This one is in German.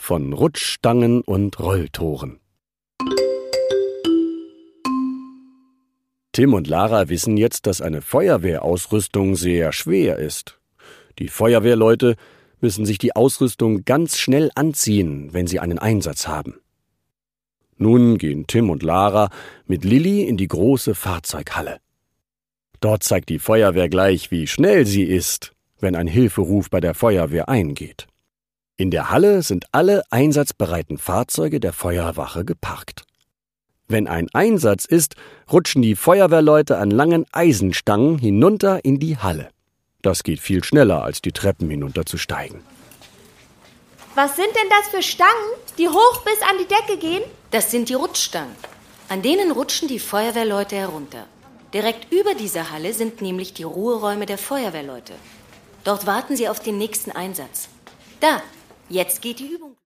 von Rutschstangen und Rolltoren. Tim und Lara wissen jetzt, dass eine Feuerwehrausrüstung sehr schwer ist. Die Feuerwehrleute müssen sich die Ausrüstung ganz schnell anziehen, wenn sie einen Einsatz haben. Nun gehen Tim und Lara mit Lilli in die große Fahrzeughalle. Dort zeigt die Feuerwehr gleich, wie schnell sie ist, wenn ein Hilferuf bei der Feuerwehr eingeht. In der Halle sind alle einsatzbereiten Fahrzeuge der Feuerwache geparkt. Wenn ein Einsatz ist, rutschen die Feuerwehrleute an langen Eisenstangen hinunter in die Halle. Das geht viel schneller, als die Treppen hinunterzusteigen. Was sind denn das für Stangen, die hoch bis an die Decke gehen? Das sind die Rutschstangen. An denen rutschen die Feuerwehrleute herunter. Direkt über dieser Halle sind nämlich die Ruheräume der Feuerwehrleute. Dort warten sie auf den nächsten Einsatz. Da, jetzt geht die Übung.